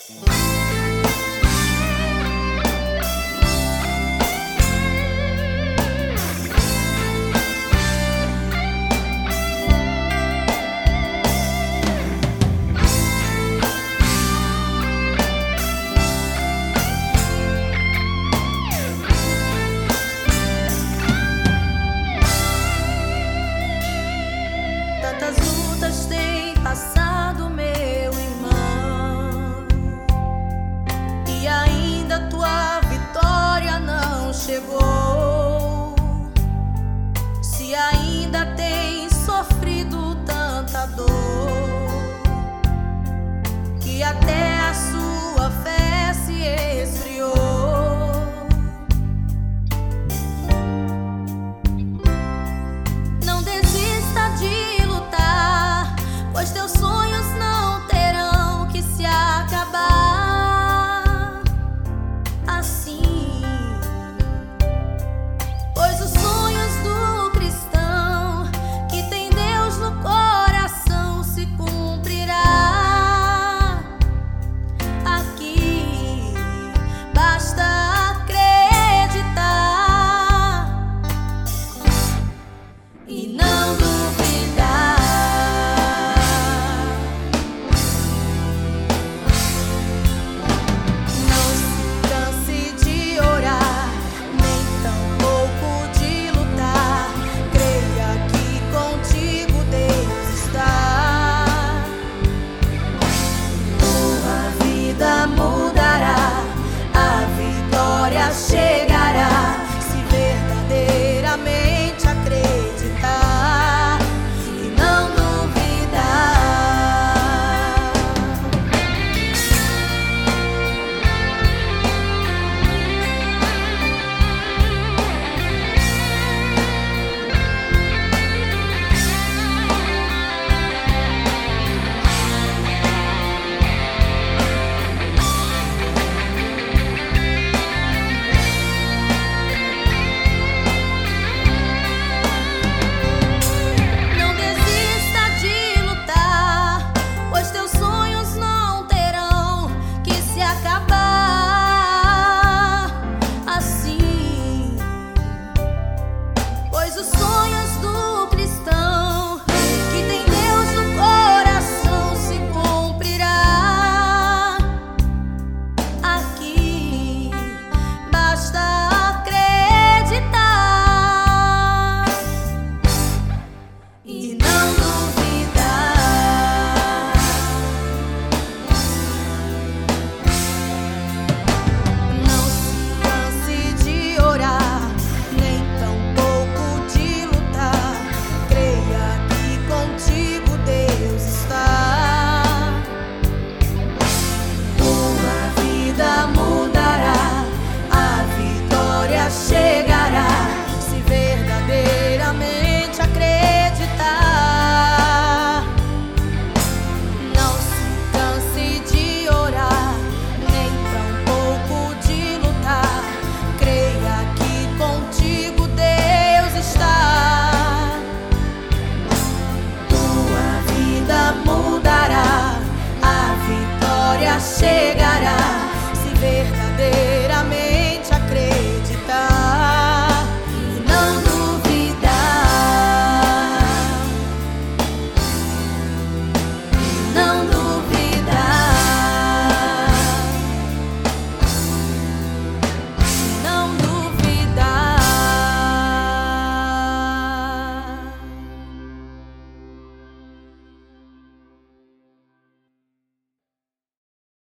Tantas lutas tem passado, meu irmão, e ainda tua vitória não chegou. Se ainda tens sofrido tanta dor, que até a sua fé se esfriou, não desista de lutar, pois teus sonhos não terão que se acabar assim. Pois os sonhos do cristão que tem Deus no coração se cumprirá aqui. Basta acreditar e não duvidar. Não se canse de orar, nem tampouco de lutar. Creia que contigo Deus está. Tua vida mudará, a vitória chegará, se verdadeiramente acreditar e não duvidar. Não desista de lutar, pois teus sonhos não terão que se acabar assim. Pois os sonhos do cristão que tem Deus no coração se cumprirá aqui. Basta acreditar e não duvidar. Não se canse de orar, nem tampouco de lutar. Creia que contigo Deus está. Tua vida mudará, a vitória chegará, se verdadeiramente acreditar. Não se canse de orar, nem tampouco de lutar. Creia que contigo Deus está. Tua vida mudará, a vitória chegará, se verdadeiramente acreditar. Não se canse de orar, nem tampouco de lutar. Creia que contigo Deus está. Tua vida mudará, a vitória chegará, se verdadeiramente